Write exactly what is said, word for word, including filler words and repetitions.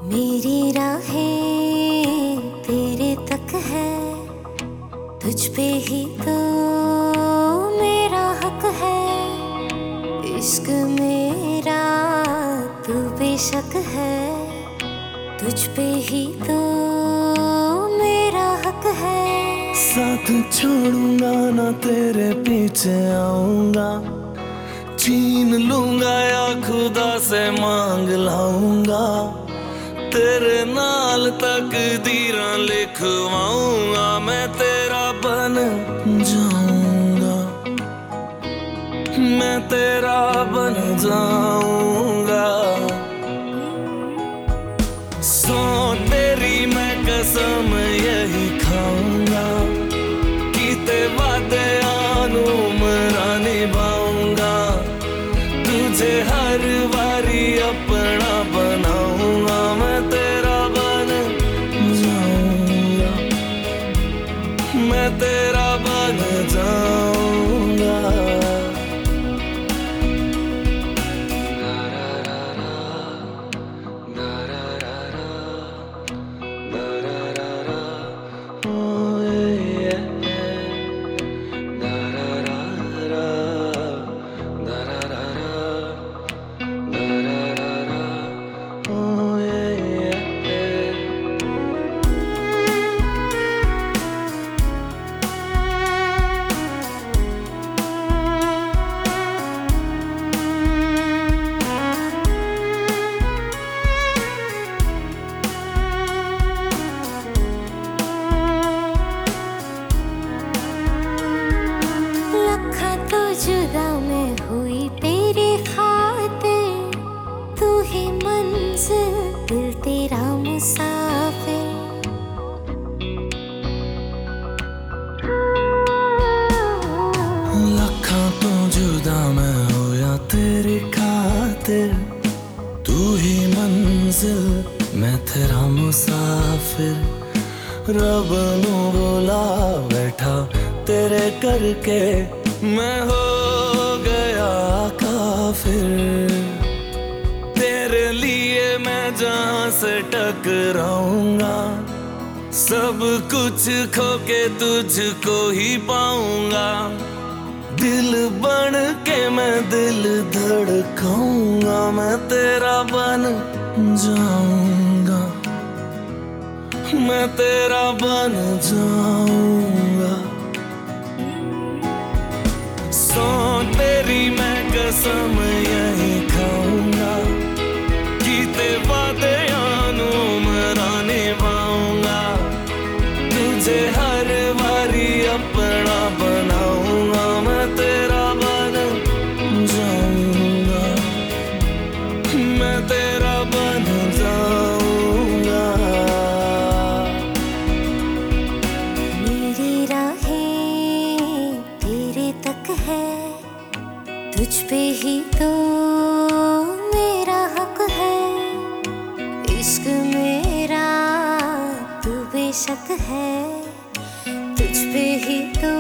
मेरी राहें तेरे तक है, तुझ पे ही तो मेरा हक है। इश्क मेरा तू बेशक है, तुझ पे ही तो मेरा हक है। साथ छोड़ूंगा ना तेरे पीछे आऊंगा, छीन लूंगा या खुदा से मांग लाऊंगा। तेरे नाल तकदीरां लिखवाऊंगा, मैं तेरा बन जाऊंगा, मैं तेरा बन जाऊंगा। सौ तेरी मैं कसम यही खाऊंगा, कीते वादे आनू मरा निभाऊंगा। तुझे हर बारी अपना बनाऊंगा, मैं तेरा बन जाऊंगा, मैं तेरा बन जाऊंगा। जुदा मैं हुई तेरे खातिर, तू ही मंजिल दिल तेरा मुसाफिर। लखा तो जुदा मैं होया तेरे खातिर, तू ही मंजिल मैं तेरा मुसाफिर। रब नू बोला बैठा तेरे करके, मैं हो गया काफिर। तेरे लिए मैं जहां से टकराऊंगा, सब कुछ खो के तुझको ही पाऊंगा। दिल बन के मैं दिल धड़काऊंगा, मैं तेरा बन जाऊंगा, मैं तेरा बन जाऊंगा। सौ तेरी मैं कसम यही खाऊंगा, कीते वादे आनू मरा निभाऊंगा। तुझे हर बारी अपना बनाऊंगा, मैं तेरा बन जाऊंगा, मैं तेरा बन जाऊंगा। मेरी राहें तेरे तक है, तुझ पे ही तो मेरा हक है। इश्क मेरा तू बेशक है, तुझ पे ही तो